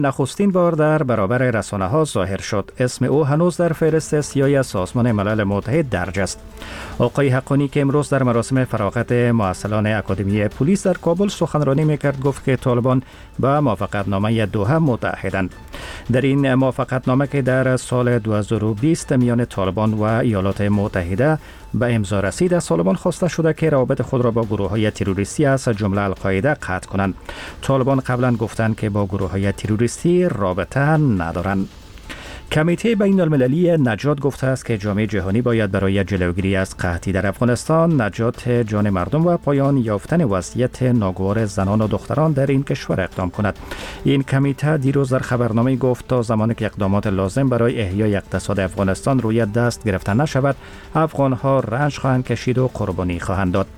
نخستین بار در برابر رسانه‌ها ظاهر شد. اسم او هنوز در فهرست سیاه سازمان ملل متحد درج است. آقای حقانی که امروز در مراسم فراغت مؤسسان اکادمی پلیس در کابل سخنرانی میکرد گفت که طالبان به موافقتنامه دوحه متحدند. در این موافقتنامه که در سال 2020 میان طالبان و ایالات متحده به امضا رسید، از طالبان خواسته شده که روابط خود را با گروه‌های تروریستی از جمله القاعده قطع کنند. طالبان قبلا گفتند که با گروه‌های تروریستی رابطه ندارند. کمیته بین المللی نجات گفته است که جامعه جهانی باید برای جلوگیری از قحطی در افغانستان، نجات جان مردم و پایان یافتن وضعیت ناگوار زنان و دختران در این کشور اقدام کند. این کمیته دیروز در خبرنامه گفت تا زمانی که اقدامات لازم برای احیای اقتصاد افغانستان روی دست گرفته نشود، افغانها رنج خواهند کشید و قربانی خواهند داد.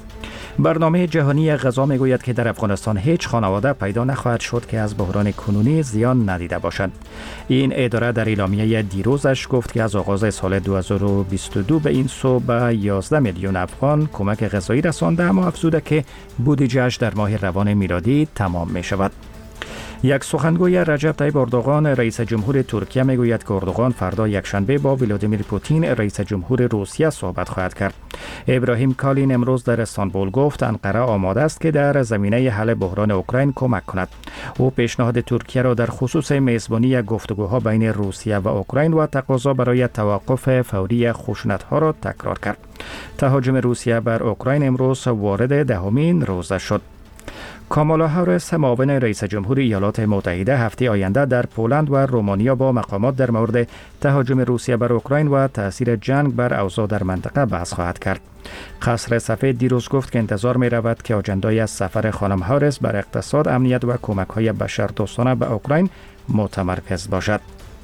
برنامه جهانی غذا میگوید که در افغانستان هیچ خانواده پیدا نخواهد شد که از بحران کنونی زیان ندیده باشد. این اداره در اعلامیه دیروزش گفت که از آغاز سال 2022 به این سو به 11 میلیون افغان کمک غذایی رسانده، اما افزوده که بودجه‌اش در ماه روان میلادی تمام می شود. یک سخنگوی رجب طیب اردوغان رئیس جمهور ترکیه میگوید که اردوغان فردا یکشنبه با ولادیمیر پوتین رئیس جمهور روسیه صحبت خواهد کرد. ابراهیم کالین امروز در استانبول گفت انقره آماده است که در زمینه حل بحران اوکراین کمک کند. او پیشنهاد ترکیه را در خصوص میزبانی گفتگوها بین روسیه و اوکراین و تقاضا برای توقف فوری خشونت‌ها را تکرار کرد. تهاجم روسیه بر اوکراین امروز وارد دهمین روزه شد. کامالا هاریس معاون رئیس جمهور ایالات متحده هفته آینده در پولند و رومانیا با مقامات در مورد تهاجم روسیه بر اوکراین و تاثیر جنگ بر اوضاع در منطقه بحث خواهد کرد. قصر سفید دیروز گفت که انتظار می رود که آجندای از سفر خانم هاریس بر اقتصاد، امنیت و کمک‌های بشردوستانه به اوکراین متمرکز باشد.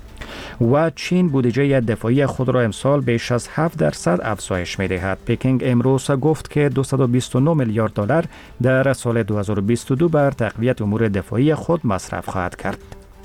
و چین بودجه دفاعی خود را امسال بیش از 7% افزایش می دهد. پکینگ امروز گفت که 229 میلیارد دلار در سال 2022 بر تقویت امور دفاعی خود مصرف خواهد کرد.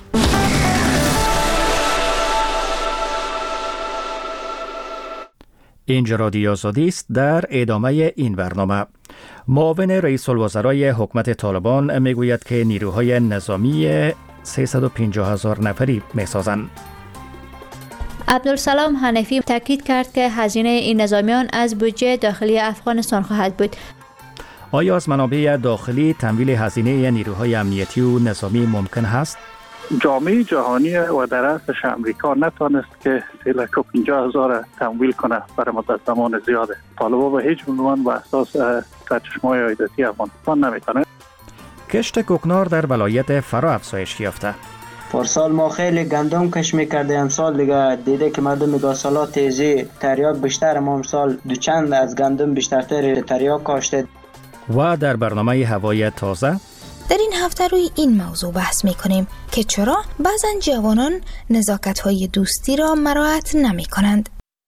اینجا رادیو آزادی است. در ادامه این برنامه معاون رئیس الوزرای حکومت طالبان میگوید که نیروهای نظامی 350,000 نفری میسازند. عبدالسلام حنفی تاکید کرد که هزینه این نظامیان از بودجه داخلی افغانستان خواهد بود. آیا از منابع داخلی تمویل هزینه نیروهای امنیتی و نظامی ممکن است؟ جامعه جهانی و در اصلش امریکا نتوانست که 350,000 تمویل کنه برای مدت زمان زیاده. طالبان به هیچ عنوان به اساس سرچشمه‌های عایداتی افغانستان نمیتونه. کشت کوکنار در ولایت فرا افزایش یافته. پارسال ما خیلی گندم کش میکرده، امسال دیگه دیده که مردم میگه سالا تیزی تریاک بیشتر، ما امسال دوچند از گندم بیشترتر تریاک کاشته. و در برنامه هوای تازه در این هفته روی این موضوع بحث میکنیم که چرا بعضن جوانان نزاکت‌های دوستی را مراعات نمی کنند.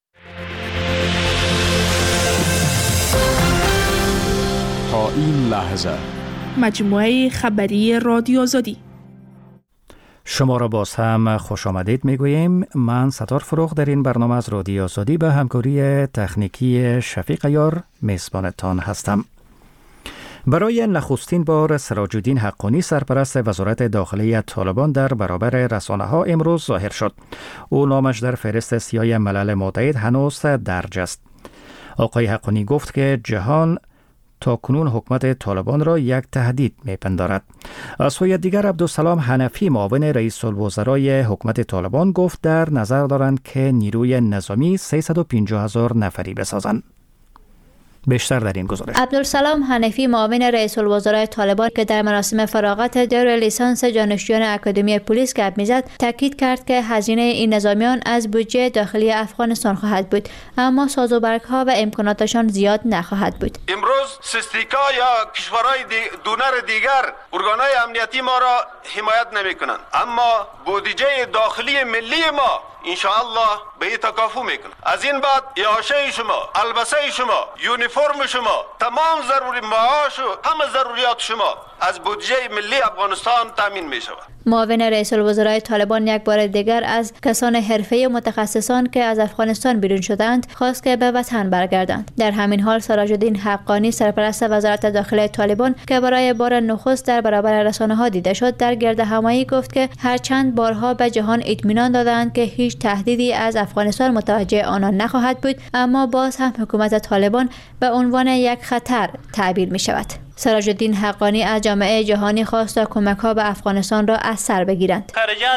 تا این لحظه مجموعه خبری رادیو آزادی. شما را باز هم خوش آمدید میگوییم. من ستار فروغ در این برنامه از رادیو آزادی به همکاری تکنیکی شفیق یار میزبانتان هستم. برای نخستین بار سراج الدین حقانی سرپرست وزارت داخلی طالبان در برابر رسانه‌ها امروز ظاهر شد. او نامش در فهرست سیاه ملل متحد هنوز درج است. آقای حقانی گفت که جهان تا کنون حکومت طالبان را یک تهدید می‌پندارد. از سوی دیگر عبدالسلام حنفی معاون رئیس الوزرای حکومت طالبان گفت در نظر دارند که نیروی نظامی 350,000 نفری بسازند. بیشتر در این گزارش. عبدالسلام حنفی معاون رئیس الوزرای طالبان که در مراسم فراغت دور لیسانس دانشجویان اکادمی پلیس گپ میزد، تاکید کرد که هزینه این نظامیان از بودجه داخلی افغانستان خواهد بود، اما سازوکارها و امکاناتشان زیاد نخواهد بود. امروز سیستیکا یا کشورهای دونر دیگر ارگانهای امنیتی ما را حمایت نمیکنند، اما بودجه داخلی ملی ما انشاءالله به تکافو میکنه. از این بعد اعاشه شما، البسه شما، یونیفرم شما، تمام ضروری معاش و همه ضروریات شما از بودجه ملی افغانستان تامین می شود. معاون رئیس الوزراء طالبان یک بار دیگر از کسان حرفه‌ای و متخصصان که از افغانستان بیرون شدند خواست که به وطن برگردند. در همین حال سراج الدین حقانی سرپرست وزارت داخله طالبان که برای بار نخست در برابر رسانه‌ها دیده شد در گردهمایی گفت که هرچند بارها به جهان اطمینان دادند که هیچ تهدیدی از افغانستان متوجه آنان نخواهد بود، اما باز هم حکومت طالبان به عنوان یک خطر تعبیر می شود. سراج الدین حقانی از جامعه جهانی خواست تا کمک‌ها به افغانستان را از سر بگیرند.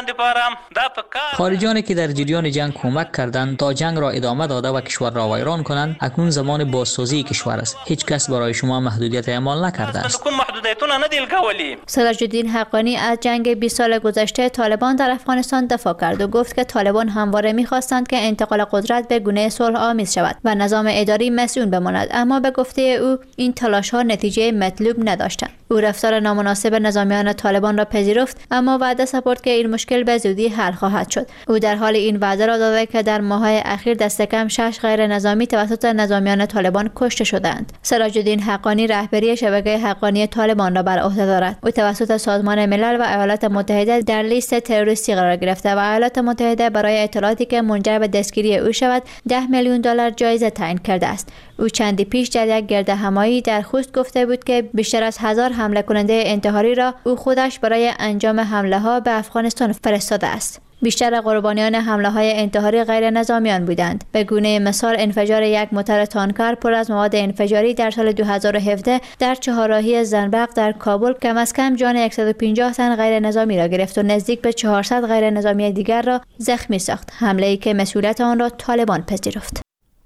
خارجانی که در جریان جنگ کمک کردند تا جنگ را ادامه داده و کشور را ویران کنند، اکنون زمان بازسازی کشور است. هیچ کس برای شما محدودیت اعمال نکرده است. سراج الدین حقانی از جنگ 20 سال گذشته طالبان در افغانستان دفاع کرد و گفت که طالبان همواره می‌خواستند که انتقال قدرت به گونه صلح آمیز شود و نظام اداری مسئول بماند، اما به گفته او این تلاش‌ها نتیجه مطلوب نداشتند. او رفتار نامناسب نظامیان طالبان را پذیرفت، اما وعده سپرد که این مشکل به زودی حل خواهد شد. او در حال این وعده را داده که در ماه‌های اخیر دست کم 6 غیر نظامی توسط نظامیان طالبان کشته شدند. سراج الدین حقانی رهبری شبکه حقانی طالبان را بر عهده دارد. او توسط سازمان ملل و ایالات متحده در لیست تروریستی قرار گرفته و ایالات متحده برای اطلاعاتی که منجر به دستگیری او شود $10 میلیون جایزه تعیین کرده است. او چندی پیش در یک گردهمایی در خوست گفته بود که بیشتر از 1000 حمله کننده انتحاری را او خودش برای انجام حمله ها به افغانستان فرستاده است. بیشتر قربانیان حمله های انتحاری غیر نظامیان بودند. به گونه مثال انفجار یک موتور تانکر پر از مواد انفجاری در سال 2017 در چهارراهی زنبق در کابل کم از کم جان 150 تن غیر نظامی را گرفت و نزدیک به 400 غیر نظامی دیگر را زخمی ساخت. حمله‌ای که مسئولیت آن را طالبان پذیرفت.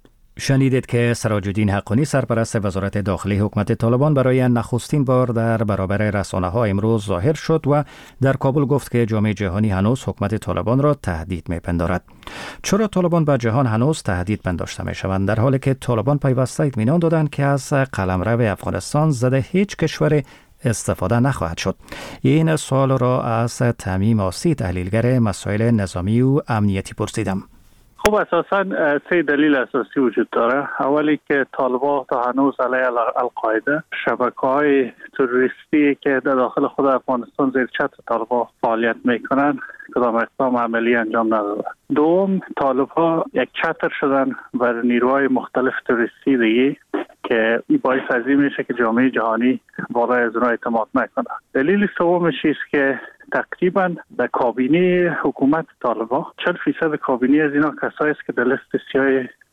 شنیدید که سراج الدین حقانی سرپرست وزارت داخلی حکومت طالبان برای نخستین بار در برابر رسانه‌ها امروز ظاهر شد و در کابل گفت که جامعه جهانی هنوز حکومت طالبان را تهدید می‌پندارد. چرا طالبان به جهان هنوز تهدید پنداشته می‌شوند در حالی که طالبان پیوسته اطمینان دادند که از قلمرو افغانستان ضد هیچ کشور استفاده نخواهد شد؟ این سوال را از تمیم آسی تحلیلگر مسائل نظامی و امنیتی پرسیدم. خب اساساً 3 دلیل اساسی وجود داره. اولی که طالبان تا هنوز علیه القاعده شبکه‌های تروریستی که در داخل خود افغانستان زیر چتر طالبان فعالیت میکنن کدام اقدام عملی انجام نداده. دوم، طالبان یک چتر شدن بر نیروهای مختلف تروریستی دیگه که این باعث از این میشه که جامعه جهانی بالای از اونها اعتماد نکنه. دلیل سومش است که تقریبا در کابینه حکومت طالبان 40% کابینه از اینا کسایی است که در لیست سیاه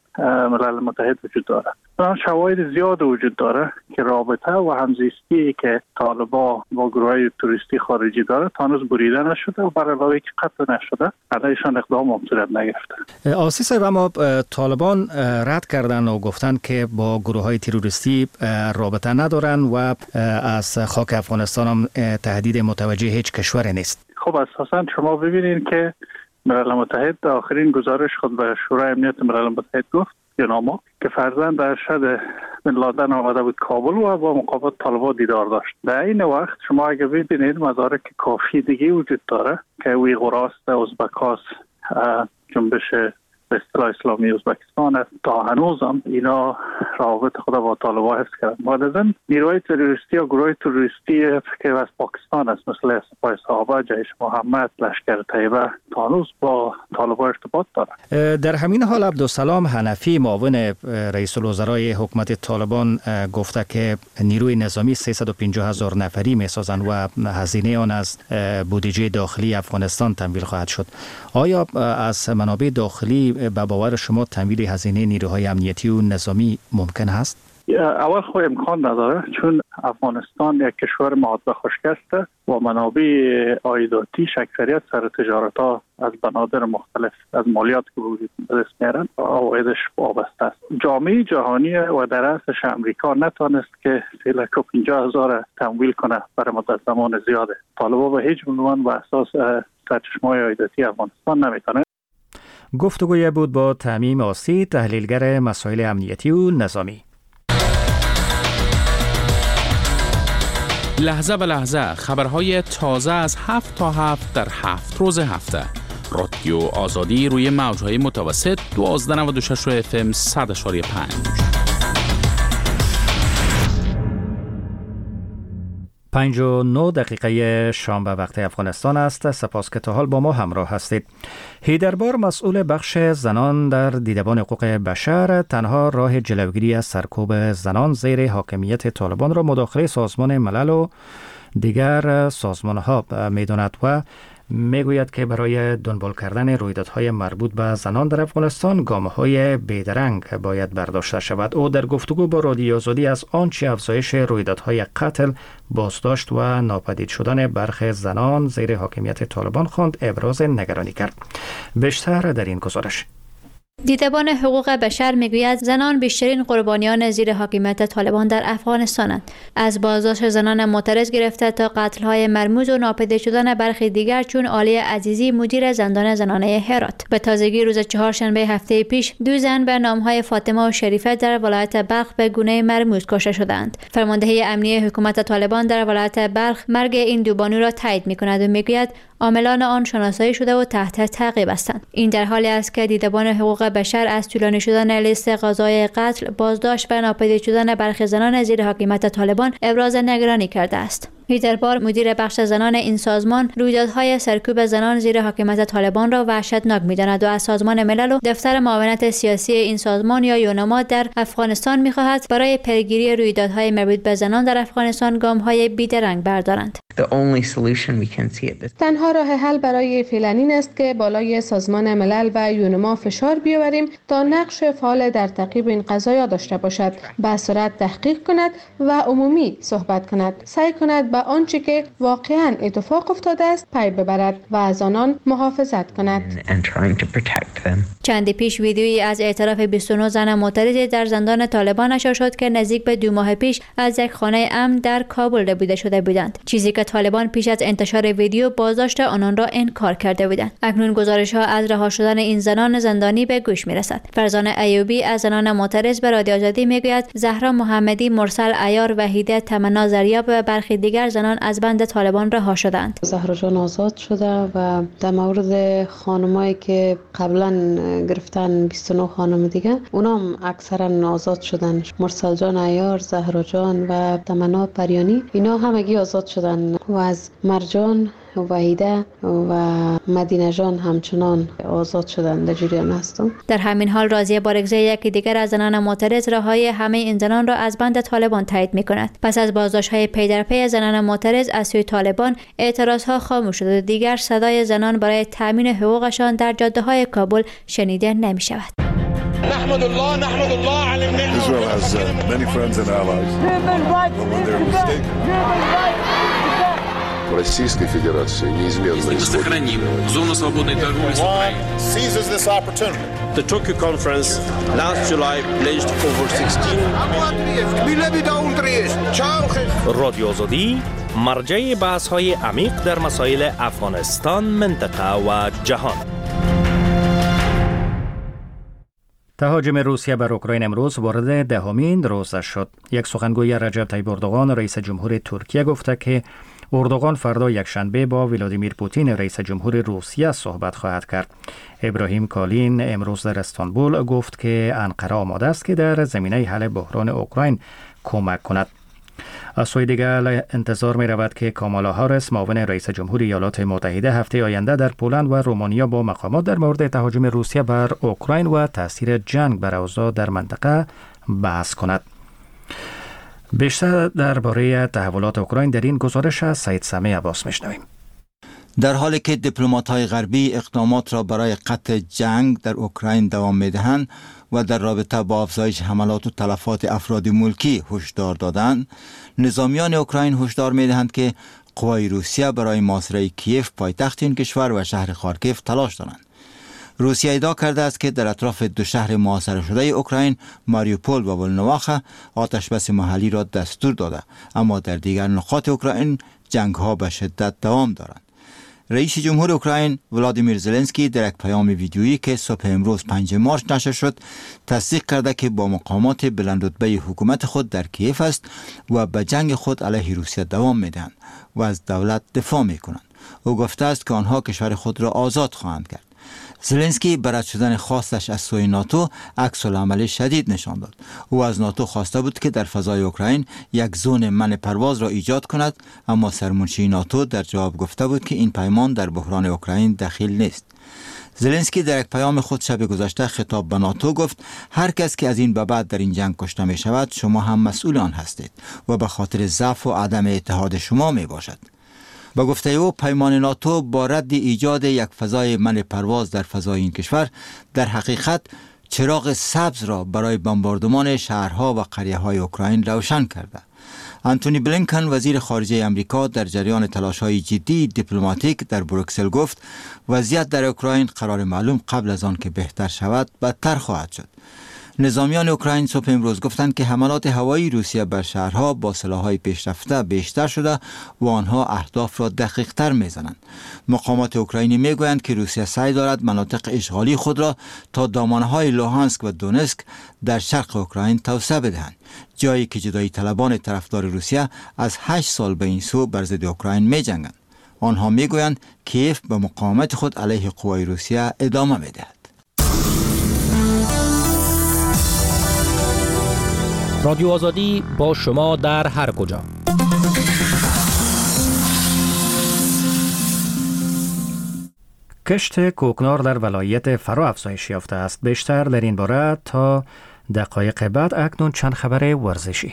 ملل متحد وجود داره. شواهد زیاد وجود داره که رابطه و همزیستی که طالبان با گروه‌های توریستی خارجی داره تا هنوز بریده نشده و بر علاوه که قطع نشده علیهشان اقدام صورت نگرفته. آسی صاحب، اما طالبان رد کردن و گفتن که با گروه‌های تروریستی رابطه ندارن و از خاک افغانستان هم تهدید متوجه هیچ کشور نیست. خب اساساً شما ببینید که ملل متحد در آخرین گزارش خود به شورای امنیت ملل متحد گفت یوناما که فرزند ارشد بن لادن آمده بود کابل و با مقابل طالبان دیدار داشت. در این وقت شما اگه ببینید مدارک کافی دیگه وجود داره که ویغوراست، ازبکاست، جنبش به اصطلاح اسلامی ازبکستان است. تا هنوز هم اینا روابط خود با طالبان حفظ کردن. بعد از این نیروهای تروریستی یا گروه تروریستی که از پاکستان است مثل سپاه صحابه، جیش محمد، لشکر طیبه تا هنوز با طالبان ارتباط دارند. در همین حال عبدالسلام حنفی معاون رئیس الوزرای حکومت طالبان گفته که نیروی نظامی 350,000 نفری میسازند و هزینه آن از بودجه داخلی افغانستان تمویل خواهد شد. آیا از منابع داخلی به باور شما تمویل هزینه نیروهای امنیتی و نظامی ممکن است؟ اول خود امکان نداره، چون افغانستان یک کشور معاد به خشک است و منابع عایداتی اکثریت سر تجارت ها از بنادر مختلف از مالیات که وجود دست میارن عوایدش وابسته است. جامعه جهانی و در اصلش امریکا نتونست که 350,000 تمویل کنه برای مدت زمان زیاده. طالبان به هیچ عنوان به اساس سرچشمه‌های عایداتی افغانستان نمیتونه. گفتگوی بود با تمیم آسی تحلیلگر مسائل امنیتی و نظامی. لحظه به لحظه خبرهای تازه از 7 تا 7 در 7 روز هفته. رادیو آزادی روی موجهای متوسط 1296 FM 100.5. 5:09 دقیقه شام به وقت افغانستان است. سپاس که تا حال با ما همراه هستید. هیدربار مسئول بخش زنان در دیدبان حقوق بشر تنها راه جلوگیری از سرکوب زنان زیر حاکمیت طالبان را مداخله سازمان ملل و دیگر سازمان‌ها می‌داند و میگوید که برای دنبال کردن رویدادهای مربوط به زنان در افغانستان گام‌های بیدرنگ باید برداشته شود. او در گفتگو با رادیو آزادی از آنچه افزایش رویدادهای قتل، بازداشت و ناپدید شدن برخی زنان زیر حاکمیت طالبان خواند ابراز نگرانی کرد. بیشتر در این گزارش. دیدبان حقوق بشر میگوید زنان بیشترین قربانیان زیر حاکمیت طالبان در افغانستانند. از بازداشت زنان معترض گرفته تا قتل‌های مرموز و ناپدید شدن برخی دیگر چون عالی عزیزی مدیر زندان زنانه هرات. به تازگی روز چهارشنبه هفته پیش 2 زن به نام‌های فاطمه و شریفه در ولایت بلخ به گونه مرموز کشته شدند. فرمانده امنیه حکومت طالبان در ولایت بلخ مرگ این 2 بانو را تایید می‌کند و میگوید عاملان آن شناسایی شده و تحت تعقیب هستند. این در حالی است که دیدبان حقوق بشر از طولانی شدن لیست قضایای قتل، بازداشت و ناپدید شدن برخی زنان زیر حاکمیت طالبان ابراز نگرانی کرده است. هیدربار مدیر بخش زنان این سازمان رویدادهای سرکوب زنان زیر حاکمیت طالبان را وحشتناک می‌داند و از سازمان ملل و دفتر معاونت سیاسی این سازمان یا یونما در افغانستان می‌خواهد برای پیگیری رویدادهای مربوط به زنان در افغانستان گام‌های بیدرنگ بردارند. تنها راه حل برای فعلا این است که بالای سازمان ملل و یونما فشار بیاوریم تا نقش فعال در تعقیب این قضایا داشته باشد، به سرعت تحقیق کند و عمومی صحبت کند، سعی کند به آنچه که واقعاً اتفاق افتاده است پی ببرد و از آنان محافظت کند. چندی پیش ویدیویی از اعتراف 29 زن معترض در زندان طالبان نشر شد که نزدیک به 2 ماه پیش از یک خانه امن در کابل ربوده شده بودند، چیزی که طالبان پیش از انتشار ویدیو بازداشت آنان را انکار کرده بودند. اکنون گزارش‌ها از رها شدن این زنان زندانی به گوش می‌رسد. فرزانه ایوبی از زنان معترض به رادیو آزادی میگوید زهرا محمدی، مرسل عیار، وحیده تمنا زریاب و برخی دیگر زنان از بند طالبان رها شدند. زهرا جان آزاد شده و در مورد خانمایی که قبلا گرفتن 29 خانم دیگه اونام اکثرا آزاد شدن. مرسل جان عیار، زهرا جان و تمنا پریانی اینا همگی آزاد شدن و از مرجان، وحیده و مدینه جان همچنان آزاد شدن در جریان هستند. در همین حال راضیه بارگزی یکی دیگر از زنان معترض رهایی همه این زنان را از بند طالبان تایید می‌کند. پس از بازداشت‌های پی در پی زنان معترض از سوی طالبان اعتراض‌ها خاموش شد و دیگر صدای زنان برای تأمین حقوقشان در جاده‌های کابل شنیده نمی‌شود. نحمد الله على النعمة. Israel has many friends and allies. Российской Федерации неизменно сохраним зону свободной торговли с Украиной. Seizes this opportunity. The Tokyo conference last July pledged over 16 رادیو آزادی مرجع بحث‌های عمیق در مسائل افغانستان، منطقه و جهان. تهاجم روسیه بر اوکراین امروز وارد 10مین روزش شد. یک سخنگوی رجب طیب اردوغان رئیس جمهور ترکیه گفته که اردوغان فردا یکشنبه با ولادیمیر پوتین رئیس جمهور روسیه صحبت خواهد کرد. ابراهیم کالین امروز در استانبول گفت که انقره آماده است که در زمینه حل بحران اوکراین کمک کند. از سوی دیگر انتظار می رود که کامالا هاریس معاون رئیس جمهور ایالات متحده هفته آینده در پولند و رومانیا با مقامات در مورد تهاجم روسیه بر اوکراین و تاثیر جنگ بر اوضاع در منطقه بحث کند. بیشتر درباره تحولات اوکراین در این گزارش از سید سمی عباس میشنویم. در حالی که دیپلمات‌های غربی اقدامات را برای قطع جنگ در اوکراین دوام می‌دهند و در رابطه با افزایش حملات و تلفات افراد ملکی هشدار دادند، نظامیان اوکراین هشدار می‌دهند که قوای روسیه برای محاصره کیف پایتخت این کشور و شهر خارکیف تلاش دارند. روسیه ادعا کرده است که در اطراف 2 شهر محاصره شده اوکراین، ماریوپول و ولنواخه، آتش بس محلی را دستور داده، اما در دیگر نقاط اوکراین جنگ‌ها به شدت دوام دارند. رئیس جمهور اوکراین ولادیمیر زلنسکی در یک پیام ویدیویی که صبح امروز 5 مارس نشر شد، تصدیق کرده که با مقامات بلندرتبه حکومت خود در کیف است و به جنگ خود علیه روسیه دوام می‌دهند و از دولت دفاع می‌کنند. او گفته است که آنها کشور خود را آزاد خواهند کرد. زلنسکی به رد شدن خواستش از سوی ناتو عکس العمل شدید نشان داد. او از ناتو خواسته بود که در فضای اوکراین یک زون منع پرواز را ایجاد کند، اما سرمنشی ناتو در جواب گفته بود که این پیمان در بحران اوکراین دخیل نیست. زلنسکی در یک پیام خود شب گذشته خطاب به ناتو گفت هر کس که از این به بعد در این جنگ کشته می شود شما هم مسئول آن هستید و به خاطر ضعف و عدم اتحاد شما می باشد. با گفته او پیمان ناتو با رد ایجاد یک فضای منع پرواز در فضای این کشور در حقیقت چراغ سبز را برای بمباردمان شهرها و قریه‌های اوکراین روشن کرده. آنتونی بلینکن وزیر خارجه امریکا در جریان تلاش‌های جدی دیپلماتیک در بروکسل گفت وضعیت در اوکراین قرار معلوم قبل از آن که بهتر شود بدتر خواهد شد. نظامیان اوکراین صبح امروز گفتند که حملات هوایی روسیه بر شهرها با سلاح‌های پیشرفته بیشتر شده و آنها اهداف را دقیق‌تر می‌زنند. مقامات اوکراینی می‌گویند که روسیه سعی دارد مناطق اشغالی خود را تا دامنه‌های لوهانسک و دونسک در شرق اوکراین توسعه بدهند، جایی که جدایی طلبان طرفدار روسیه از 8 سال به این سو بر ضد اوکراین می‌جنگند. آنها می‌گویند کیف به مقاومت خود علیه قوای روسیه ادامه می‌دهد. رادیو آزادی با شما در هر کجا. کشت کوکنار در ولایت فرا افزایش یافته است. بیشتر در این باره تا دقایق بعد. اکنون چند خبر ورزشی.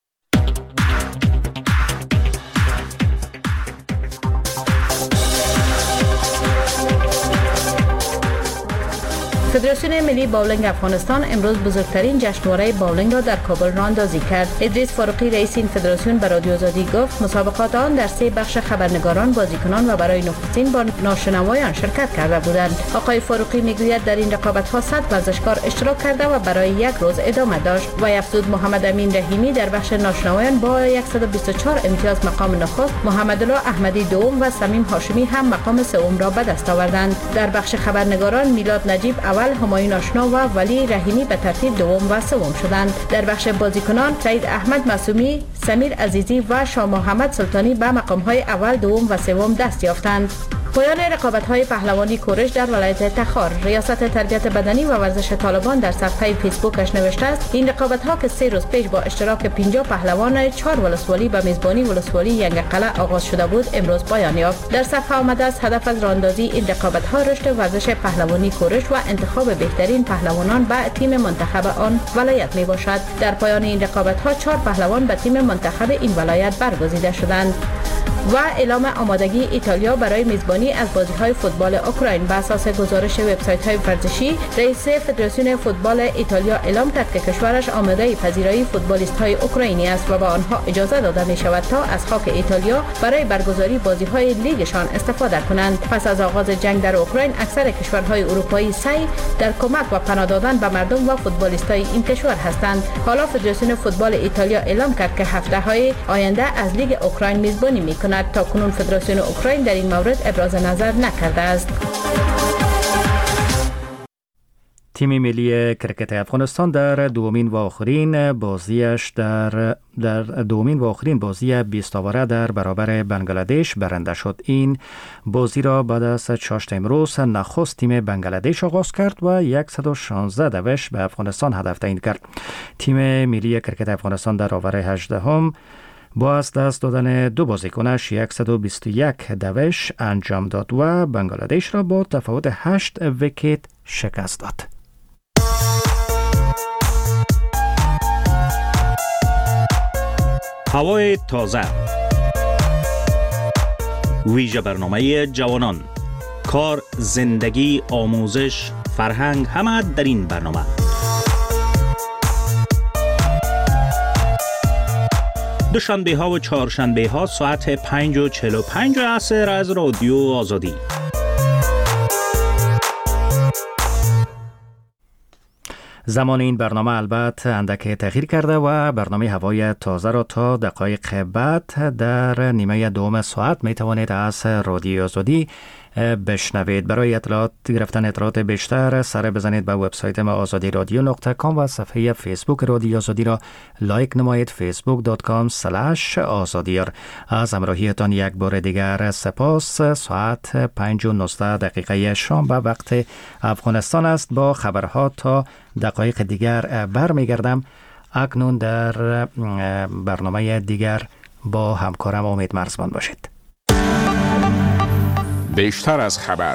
فدراسیون ملی باولینگ افغانستان امروز بزرگترین جشنواره باولینگ را در کابل راهاندازی کرد. ادریس فاروقی رئیس این فدراسیون به رادیو آزادی گفت مسابقات آن در 3 بخش خبرنگاران، بازیکنان و برای نخستین بار ناشنوایان شرکت کرده بودند. آقای فاروقی میگوید در این رقابت‌ها 100 ورزشکار اشتراک کرده و برای یک روز ادامه داشت. و افزود محمد امین رحیمی در بخش ناشنوایان با 124 امتیاز مقام نخست، محمد الله احمدی دوم و صمیم هاشمی هم مقام سوم را به دست آوردند. در بخش خبرنگاران میلاد نجیب همایون آشنا و ولی رحیمی به ترتیب دوم و سوم شدند. در بخش بازیکنان سعید احمد معصومی، سمیر عزیزی و شاه محمد سلطانی به مقام‌های اول، دوم و سوم دست یافتند. پایان رقابت‌های پهلوانی کورش در ولایت تخار. ریاست تربیت بدنی و ورزش طالبان در صفحه فیسبوکش نوشته است این رقابت‌ها که 3 روز پیش با اشتراک 50 پهلوان 4 ولسوالی به میزبانی ولسوالی ینگ قلعه آغاز شده بود، امروز پایان یافت. در صفحه آمده است هدف از راهاندازی این رقابت‌ها رشد ورزش پهلوانی کورش و انتخاب بهترین پهلوانان به تیم منتخب آن ولایت میباشد. در پایان این رقابت‌ها 4 پهلوان به تیم منتخب این ولایت برگزیده شدند. و اعلام آمادگی ایتالیا برای میزبانی از بازی‌های فوتبال اوکراین. بر اساس گزارش وبسایت‌های ورزشی، رئیس فدراسیون فوتبال ایتالیا اعلام کرد که کشورش آماده پذیرایی فوتبالیست‌های اوکراینی است و به آنها اجازه داده می‌شود تا از خاک ایتالیا برای برگزاری بازی‌های لیگشان استفاده کنند. پس از آغاز جنگ در اوکراین، اکثر کشورهای اروپایی سعی در کمک و پناه دادن به مردم و فوتبالیست‌های این کشور هستند. حالا فدراسیون فوتبال ایتالیا اعلام کرد که هفته‌های آینده از لیگ اوکراین میزبانی می‌کند. تا کنون فدراسیون اوکراین در این مورد ابراز نظر نکرده است. تیم ملی کرکت افغانستان در دومین و آخرین بازی 20 اوره در برابر بنگلادش برنده شد. این بازی را بعد از چاشت امروز نخست تیم بنگلادش آغاز کرد و 116 دوش به افغانستان هدف تعیین کرد. تیم ملی کرکت افغانستان در اوور 18 با از دست دادن 2 بازیکنش 121 دوش انجام داد و بنگلادش را با تفاوت 8 ویکت شکست داد. هوای تازه، ویژه برنامه جوانان، کار، زندگی، آموزش، فرهنگ، همه در این برنامه. دوشنبه ها و چهارشنبه ها ساعت 5:45 عصر از رادیو آزادی. زمان این برنامه البته اندک تغییر کرده و برنامه هوای تازه را تا دقایق بعد در نیمه دوم ساعت می توانید از رادیو آزادی بشنوید. برای گرفتن اطلاعات بیشتر سر بزنید به وبسایت ما azadiradyo.com و صفحه فیسبوک رادیو آزادی را لایک نمایید facebook.com/azadiyar. از همراهیتان یک بار دیگر سپاس. ساعت 5:19 شام به وقت افغانستان است. با خبرها تا دقایق دیگر برمیگردم. اکنون در برنامه دیگر با همکارم امید مرزبان باشید. بیشتر از خبر.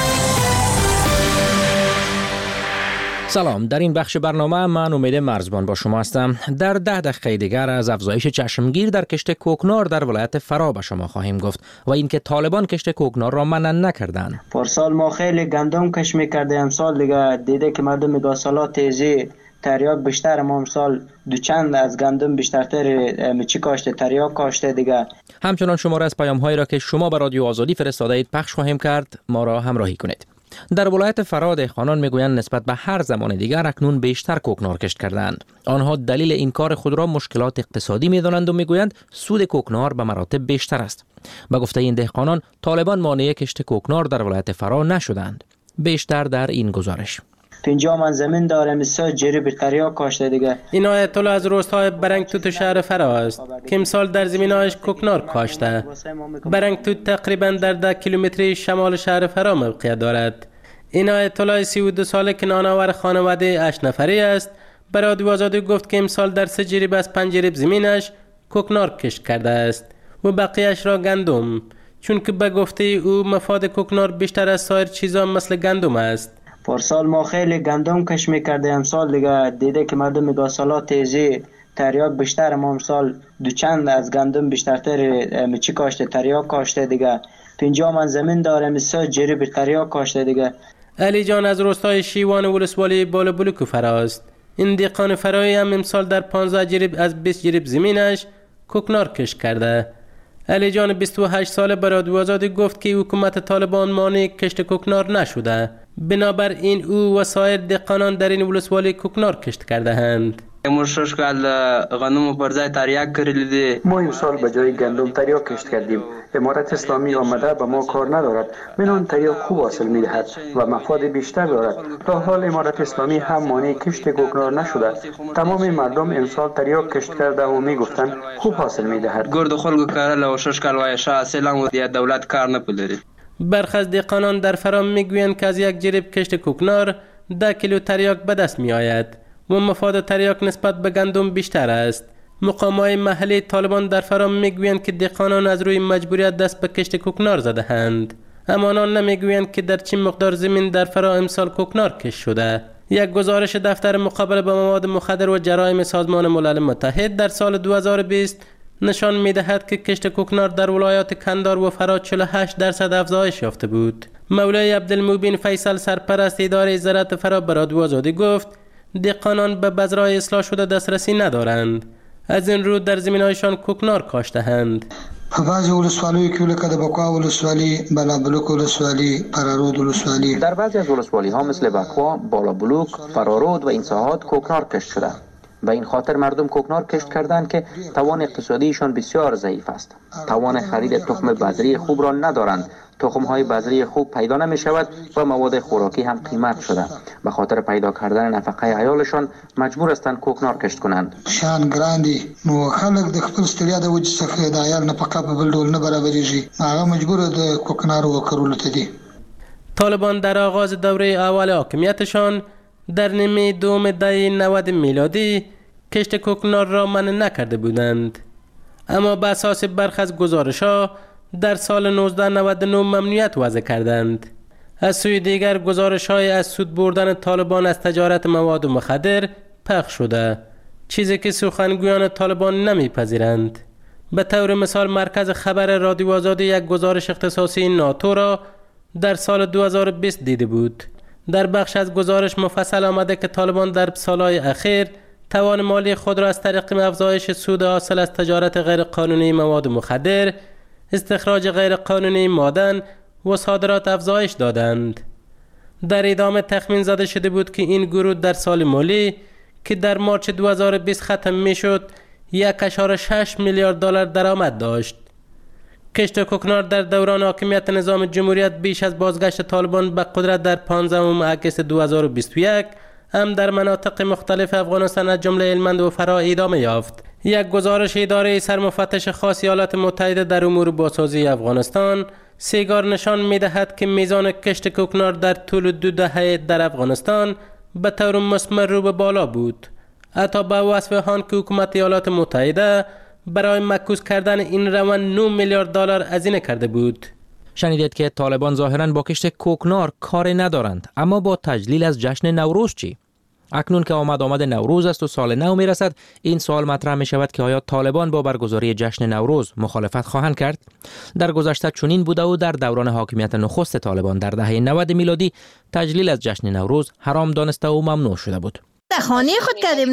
سلام، در این بخش برنامه من امید مرزبان با شما هستم. در 10 دقیقه دیگر از افزایش چشمگیر در کشت کوکنار در ولایت فرا به شما خواهیم گفت و اینکه طالبان کشت کوکنار را منع نکردند. پارسال ما خیلی گندم کش می‌کردیم، امسال دیگه دیده که مردم میگه سالا تیزی تریاک بیشتر، ما امسال دوچند از گندم بیشترتر چی کاشته، تریاک کاشته دیگه. همچنان شماره از پیام‌هایی را که شما به رادیو آزادی فرستاده اید پخش خواهیم کرد، ما را همراهی کنید. در ولایت فرا دهقانان میگویند نسبت به هر زمان دیگر اکنون بیشتر کوکنار کشت کردند. آنها دلیل این کار خود را مشکلات اقتصادی میدانند و میگویند سود کوکنار به مراتب بیشتر است. به گفته این دهقانان طالبان مانع کشت کوکنار در ولایت فرا نشدند. بیشتر در این گزارش. 50 من زمین دارم، 3 جریب تریاک کاشته دیگه. این آیت الله از روستای برنگتوت شهر فرا است که امسال در زمینهایش کوکنار کاشته. برنگتوت تقریبا در 10 کیلومتری شمال شهر فرا موقعیت دارد. این آیت الله 32 ساله که نانآور خانواده 8 نفری است، به رادیو آزادی گفت که امسال در 3 جریب از 5 جریب زمینش کوکنار کشت کرده است و بقیه‌اش را گندم، چون که به گفته او مفاد کوکنار بیشتر از سایر چیزا مثل گندم است. پارسال ما خیلی گندم کش می‌کردیم، امسال دیگه دیده که مردم میگه سالا تیزی تریاک بیشتر، ما امسال دوچند از گندم بیشترتر چی کاشته، تریاک کاشته دیگه. 50 من زمین دارم، 3 جریب تریاک کاشته دیگه. علی جان از روستای شیوان ولسوالی بالا بلوک فراست. این دهقان فرایی هم امسال در 15 جریب از 20 جریب زمینش کوکنار کشت کرده. علی جان 28 ساله به رادیو آزادی گفت که حکومت طالبان مانع کشت کوکنار نشده، بنابراین او و سایر دهقانان در این ولسوالی کوکنار کشت کرده اند. ما 6 کال غنم پر ځای تریاک کردیم. ما این سال به جای گندم تریاک کشت کردیم. امارت اسلامی آمده به ما کار ندارد. منان تریاک خوب حاصل می‌دهد و مفاد بیشتر دارد. تا حال امارت اسلامی هم مانع کشت کوکنار نشده. تمام مردم امسال تریاک کشت کرده و میگفتند خوب حاصل می‌دهد. گرد خلق کارل و 6 کال وای شاه اصلا و دولت کار نپذیری. برخی از دهقانان در فرا میگویند که از یک جریب کشت کوکنار 10 کیلو تریاک به دست می‌آید و مفاد تریاک نسبت به گندم بیشتر است. مقامات محلی طالبان در فرا میگویند که دهقانان از روی مجبوریت دست به کشت کوکنار زده اند، اما آنان نمیگویند که در چه مقدار زمین در فرا امسال کوکنار کشت شده. یک گزارش دفتر مقابله با مواد مخدر و جرایم سازمان ملل متحد در سال 2020 نشان می‌دهد که کشت کوکنار در ولایات کندهار و فرا 48% افزایش یافته بود. مولای عبدالمبین فیصل سرپرست اداره زراعت فرا به رادیو آزادی گفت دهقانان به بذرهای اصلاح شده دسترسی ندارند، از این رو در زمین‌هایشان کوکنار کاشته‌اند. په بعضی ولسوالیو کې لکه د بکوا ولسوالی، بلابلوک ولسوالی، فرارود ولسوالی، در بعضی از ولسوالی‌ها مثل بکوا، بالابلوک، فرارود و این ساحات کوکنار کشت شده. به این خاطر مردم کوکنار کشت کردند که توان اقتصادیشان بسیار ضعیف است. توان خرید تخم بذری خوب را ندارند. تخم‌های بذری خوب پیدا نمی‌شود و مواد خوراکی هم قیمت شده. به خاطر پیدا کردن نفقه عیالشان مجبور هستند کوکنار کشت کنند. شان ګراندي نو خلک د خپل ستړیا د وجې څخه د عیال نفقه په بل ډول نه برابرېږي، هغه مجبور د کوکنار وکړلو ته دي. طالبان در آغاز دوره اول حاکمیتشان در نیمه دوم دهه 90 میلادی کشت کوکنار را منع نکرده بودند، اما به اساس برخی از گزارش‌ها در سال 1999 ممنوعیت وضع کردند. از سوی دیگر گزارش‌های از سود بردن طالبان از تجارت مواد مخدر پخش شده، چیزی که سخنگویان طالبان نمی‌پذیرند. به طور مثال مرکز خبر رادیو آزادی یک گزارش اختصاصی ناتو را در سال 2020 دیده بود. در بخش از گزارش مفصل آمده که طالبان در سالهای اخیر توان مالی خود را از طریق افزایش سود حاصل از تجارت غیرقانونی مواد مخدر، استخراج غیرقانونی معدن و صادرات افزایش دادند. در ادامه تخمین زده شده بود که این گروه در سال مالی که در مارچ 2020 ختم می شد 1.6 میلیارد دلار درآمد داشت. کشت کوکنار در دوران حاکمیت نظام جمهوریت بیش از بازگشت طالبان به قدرت در 15 اگست 2021 هم در مناطق مختلف افغانستان از جمله هلمند و فرا ادامه یافت. یک گزارش اداره سرمفتش خاص ایالات متحده در امور بازسازی افغانستان سیگار نشان می‌دهد که میزان کشت کوکنار در طول 2 دهه در افغانستان به طور مثمر رو به بالا بود. حتی به وصف آن که حکومت ایالات متحده برای معکوس کردن این روند 9 میلیارد دلار هزینه کرده بود. شنیدید که طالبان ظاهراً با کشت کوکنار کار ندارند، اما با تجلیل از جشن نوروز چی؟ اکنون که آمد نوروز است و سال نو می رسد، این سوال مطرح می شود که آیا طالبان با برگزاری جشن نوروز مخالفت خواهند کرد؟ در گذشته چنین بوده و در دوران حاکمیت نخست طالبان در دهه 90 میلادی تجلیل از جشن نوروز حرام دانسته و ممنوع شده بود. در خانه خود کردیم،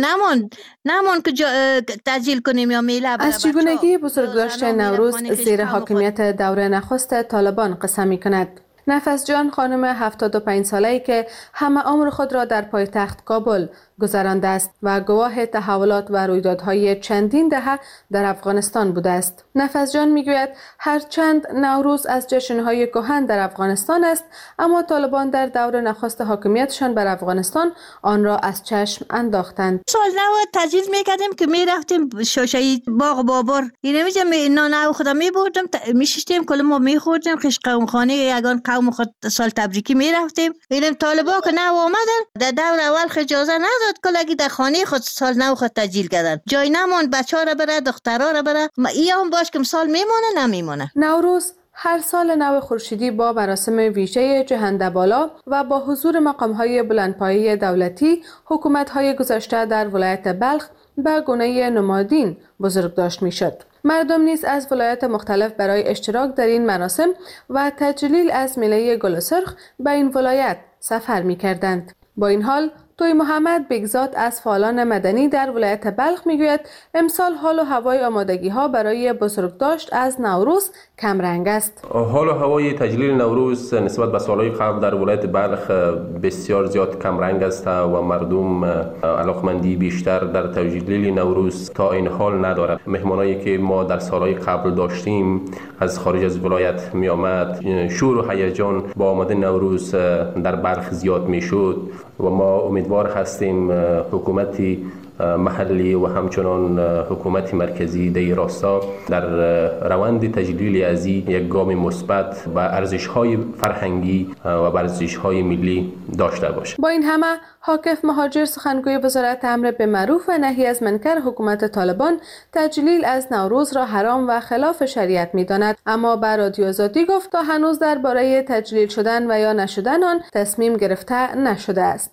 نمان که تجلیل کنیم یا میله. از چگونگی بزرگداشت نوروز زیر حاکمیت دوره نخست طالبان قصه می کند. نفس جان خانم 75 ساله‌ای که همه عمر خود را در پایتخت کابل گذرانده است و گواه تحولات و رویدادهای چندین دهه در افغانستان بوده است. نفس جان میگوید هرچند نوروز از جشن‌های کهن در افغانستان است، اما طالبان در دور نخست حاکمیتشان بر افغانستان آن را از چشم انداختند. سال نو تجلیل میکردیم که میرفتیم شاشه باغ بابر، اینو میگم نانو خودم میبردم میشستیم کلمو میخوردیم، خش قوم خانه یگان قوم خود سال تبریکی میرفتیم. اینم طالبا که نو آمدن در دور اول اجازه نداد کلاگی در خانه خود سال نو خود تجلیل کردن. جای نمان بچه‌ها را بره، دخترها را بره، ایام باش که سال میمونه نمیمونه. نوروز هر سال نو خورشیدی با مراسم ویژه جهنده بالا و با حضور مقام‌های بلندپایه دولتی، حکومت‌های گذشته در ولایت بلخ به گونه نمادین بزرگداشت می‌شد. مردم نیز از ولایات مختلف برای اشتراک در این مراسم و تجلیل از میله گل سرخ به این ولایت سفر می‌کردند. با این حال توی محمد بگزاد از فعالان مدنی در ولایت بلخ میگوید امسال حال و هوای آمادگی ها برای بزرگداشت از نوروز کم رنگ است. حال و هوای تجلیل نوروز نسبت به سالهای قبل در ولایت بلخ بسیار زیاد کم رنگ است و مردم علاقمندی بیشتر در تجلیل نوروز تا این حال ندارد. مهمانایی که ما در سالهای قبل داشتیم از خارج از ولایت می آمد، شور و هیجان با آمد نوروز در بلخ زیاد می شد و ما امیدوار هستیم حکومتی محلی و همچنان حکومت مرکزی در راستا در روند تجلیل از یک گام مثبت به ارزش‌های فرهنگی و به ارزش‌های ملی داشته باشه. با این همه حاکف مهاجر سخنگوی وزارت امر به معروف و نهی از منکر حکومت طالبان تجلیل از نوروز را حرام و خلاف شریعت می‌داند، اما به رادیو آزادی گفت تا هنوز درباره تجلیل شدن و یا نشدن آن تصمیم گرفته نشده است.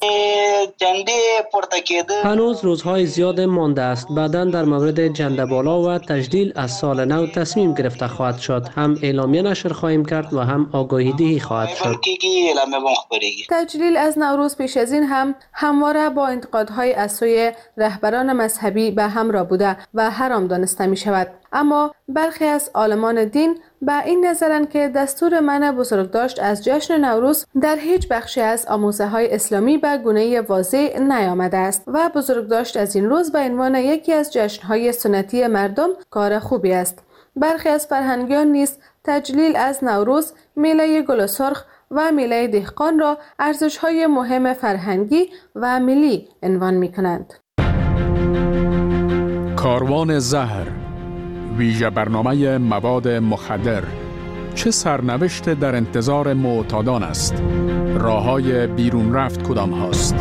هنوز روزهای زیاد مانده است. بعداً در مورد جنده بالا و تجلیل از سال نو تصمیم گرفته خواهد شد. هم اعلامیه نشر خواهیم کرد و هم آگاهی دهی خواهد شد. تجلیل از نوروز پیش از این هم همواره با انتقادهای از سوی رهبران مذهبی به همراه بوده و حرام دانسته می شود. اما برخی از عالمان دین به این نظرند که دستور منع بزرگداشت از جشن نوروز در هیچ بخشی از آموزه‌های اسلامی به گونه واضح نیامده است و بزرگداشت از این روز به عنوان یکی از جشن‌های سنتی مردم کار خوبی است. برخی از فرهنگیان نیز تجلیل از نوروز، میله گل سرخ و میله دهقان را ارزش‌های مهم فرهنگی و ملی عنوان می‌کنند. کاروان زهر، ویژه برنامه مواد مخدر، چه سرنوشت در انتظار معتادان است؟ راه‌های بیرون رفت کدام هاست؟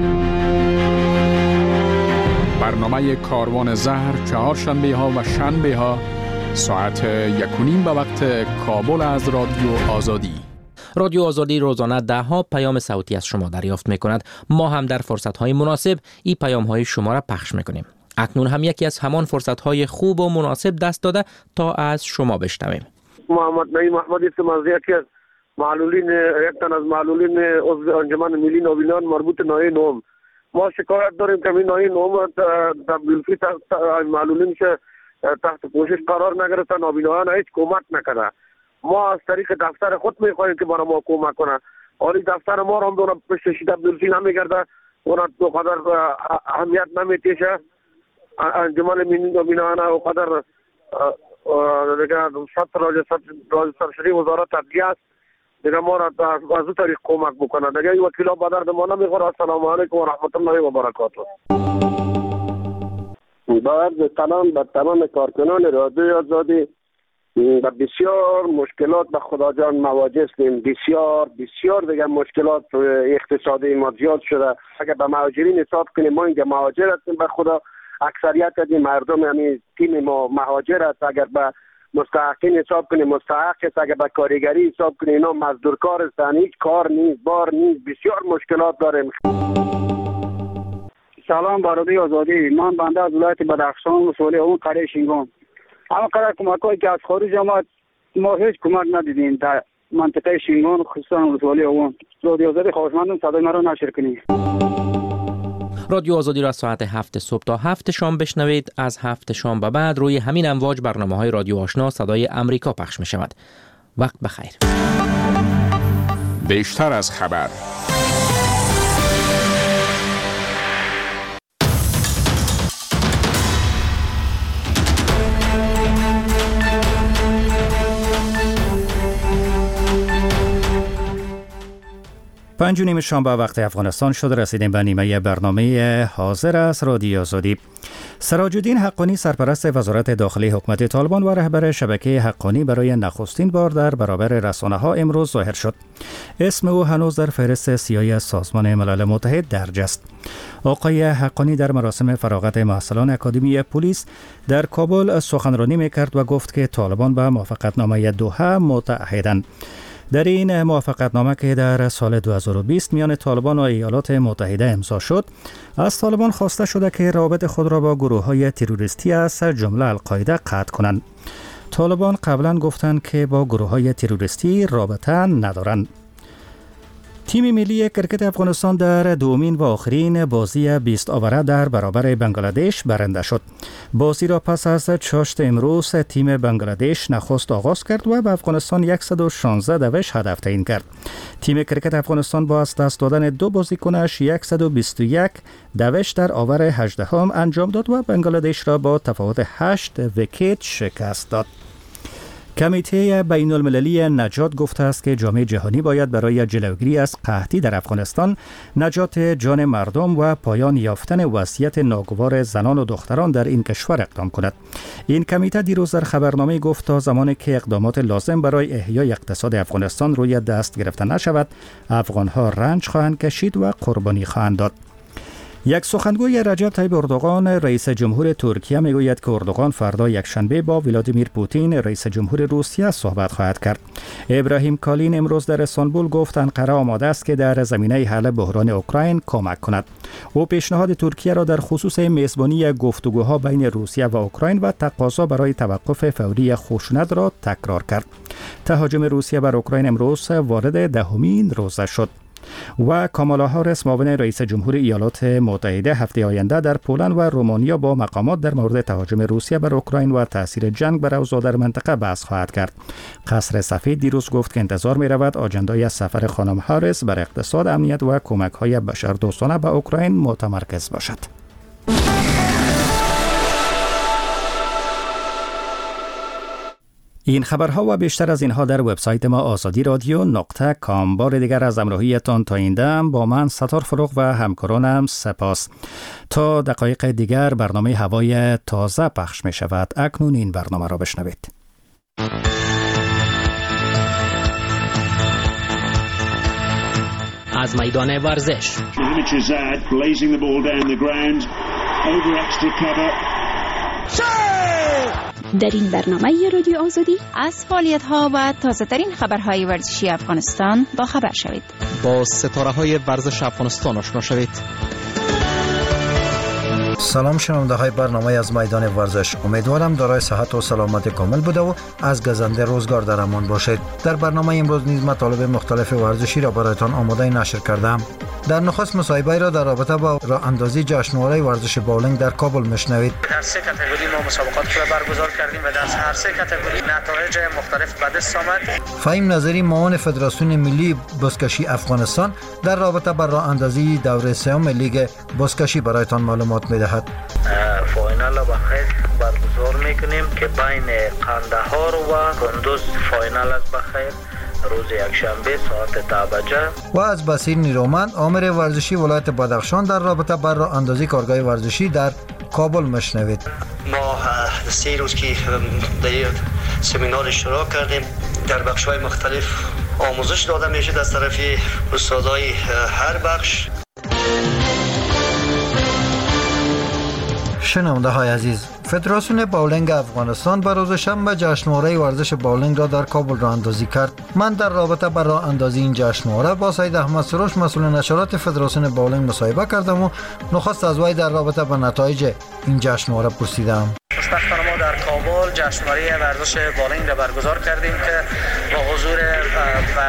برنامه کاروان زهر چهارشنبه ها و شنبه ها ساعت 1:30 به وقت کابل از رادیو آزادی. رادیو آزادی روزانه ده‌ها پیام صوتی از شما دریافت می‌کند. ما هم در فرصت‌های مناسب این پیام‌های شما را پخش می‌کنیم. اکنون هم یکی از همان فرصت‌های خوب و مناسب دست داده تا از شما بشنویم. محمد نعیم احمدی است از یکی از معلولین، یک تن از معلولین عضو انجمن ملی نوینان مربوط ناحیه نوم. ما شکایت داریم که این ناحیه نوم تبدیل معلولین که تحت پوشش قرار نگرفتن، نابینایان هیچ کمک نکرده. ما از طریق دفتر خود میخواهیم که برای ما کمک کنه، ولی دفتر ما را هم دونه پشتشی تبدیل نمیگرده، اون دو قدر اهمیت نمیتیشه. انجمن ملی نوینان او قدر دیگه راجع سرشری وزارت عدلیه است دیگه ما را از اون طریق کمک بکنه. دیگه این وکیلا به درد ما نمیخوره. السلام علیکم و رحمت الله و برکاته. باید به تمام کارکنان رادیوی آزادی و بسیار مشکلات به خدا جان مواجه هستیم. بسیار دیگه مشکلات اقتصادی ما زیاد شده. اگر به مهاجرین حساب کنیم ما اینجا مهاجر هستیم به خدا. اکثریت از این مردم یعنی تیم ما مهاجر است. اگر به مستحقین حساب کنیم مستحق است. اگر به کارگری حساب کنیم اینا مزدورکار هستن. هیچ کار نیست، بار نیست. بسیار مشکلات داریم. سلام با رادیوی آزادی. من بنده از ولایت بدخشان ولسوالی اون قریه شینگان. اما قدر کمک‌هایی که از خارج آمد ما هیچ کمک ندیدیم در منطقه شینگان خصوصا ولسوالی اون. رادیو آزادی خواهشمندم صدای مرا نشر کنید. رادیو آزادی را ساعت 7 صبح تا 7 شام بشنوید. از 7 شام به بعد روی همین امواج برنامه‌های رادیو آشنا صدای امریکا پخش می‌شود. وقت بخیر. بیشتر از خبر. پنج و نیم شام به وقت افغانستان شد. رسیدیم به نیمه برنامه حاضر است رادیو آزادی. سراج الدین حقانی سرپرست وزارت داخلی حکومت طالبان و رهبر شبکه حقانی برای نخستین بار در برابر رسانه‌ها امروز ظاهر شد. اسم او هنوز در فهرست سیاهی سازمان ملل متحد درج است. آقای حقانی در مراسم فراغت محصلان اکادمی پلیس در کابل سخنرانی می‌کرد و گفت که طالبان به موافقتنامه دوحه متعهدند. در این موافقتنامه که در سال 2020 میان طالبان و ایالات متحده امضا شد، از طالبان خواسته شده که روابط خود را با گروه‌های تروریستی از جمله القاعده قطع کنند. طالبان قبلا گفتند که با گروه‌های تروریستی رابطه ندارند. تیم ملی کرکت افغانستان در دومین و آخرین بازی 20 آوره در برابر بنگلادش برنده شد. بازی را پس از چاشت امروز تیم بنگلادش نخست آغاز کرد و به افغانستان 116 دوش هدف تعیین کرد. تیم کرکت افغانستان با از دست دادن دو بازیکنش 121 دوش در آور 18 انجام داد و بنگلادش را با تفاوت 8 ویکت شکست داد. کمیته بین المللی نجات گفته است که جامعه جهانی باید برای جلوگیری از قحطی در افغانستان، نجات جان مردم و پایان یافتن وضعیت ناگوار زنان و دختران در این کشور اقدام کند. این کمیته دیروز در خبرنامه گفت تا زمانی که اقدامات لازم برای احیای اقتصاد افغانستان روی دست گرفته نشود، افغانها رنج خواهند کشید و قربانی خواهند داد. یک سخنگوی رجب طیب اردوغان رئیس جمهور ترکیه میگوید که اردوغان فردا یکشنبه با ولادیمیر پوتین رئیس جمهور روسیه صحبت خواهد کرد. ابراهیم کالین امروز در استانبول گفت انقره آماده است که در زمینه حل بحران اوکراین کمک کند. او پیشنهاد ترکیه را در خصوص میزبانی گفتگوها بین روسیه و اوکراین و تقاضا برای توقف فوری خشونت را تکرار کرد. تهاجم روسیه بر اوکراین امروز وارد دهمین روزه شد. و کامالا هاریس معاون رئیس جمهور ایالات متحده هفته آینده در پولند و رومانیا با مقامات در مورد تهاجم روسیه بر اوکراین و تاثیر جنگ بر اوضاع در منطقه بحث خواهد کرد. قصر سفید دیروز گفت که انتظار می رود آجندای سفر خانم هاریس بر اقتصاد، امنیت و کمک‌های بشردوستانه به اوکراین متمرکز باشد. این خبرها و بیشتر از اینها در وبسایت ما azadi.radio.com. بار دیگر از همراهیتان تا این دم با من ستار فروغ و همکارانم سپاس. تا دقایق دیگر برنامه هوای تازه پخش می شود. اکنون این برنامه را بشنوید. از میدان ورزش در این برنامه رادیو آزادی از فعالیت‌ها و تازه‌ترین خبرهای ورزشی افغانستان با خبر شوید. با ستاره‌های ورزش افغانستان آشنا شوید. سلام شنونده های برنامه از میدان ورزش. امیدوارم دارای صحت و سلامت کامل بوده و از گزنده روزگار در امان باشید. در برنامه امروز نیز مطالب مختلف ورزشی را برایتان آماده نشر کردم. در نخست مصاحبه را در رابطه با راه اندازی جشنواره ورزش باولینگ در کابل میشنوید. در 3 کاتگوری ما مسابقات را برگزار کردیم و در هر 3 کاتگوری نتایج مختلف به دست آمد. فهیم نظری معاون فدراسیون ملی بزکشی افغانستان در رابطه با راه اندازی دوره سوم لیگ بزکشی برایتان معلومات میدهد. فاینال با خیر برگزار میکنیم که بین قندهار و کندوز فاینال است بخیر روز یکشنبه ساعت 10 بجه. و از بصیر نیرومند آمر ورزشی ولایت بدخشان در رابطه بر راه اندازی کارگاه ورزشی در کابل مشنوید. ما 3 روز که در سمینار اشتراک کردیم، در بخش‌های مختلف آموزش داده میشه از طرف استادای هر بخش. شنونده های عزیز، فدراسیون باولینگ افغانستان به روز شنبه جشنواره ورزش باولینگ را در کابل راه اندازی کرد. من در رابطه با راه اندازی این جشنواره با سید احمد سروش مسئول نشرات فدراسیون باولینگ مصاحبه کردم و نخست از وی در رابطه با نتایج این جشنواره پرسیدم. خوشبختانه ما در کابل جشنواره ورزش باولینگ را برگزار کردیم که با حضور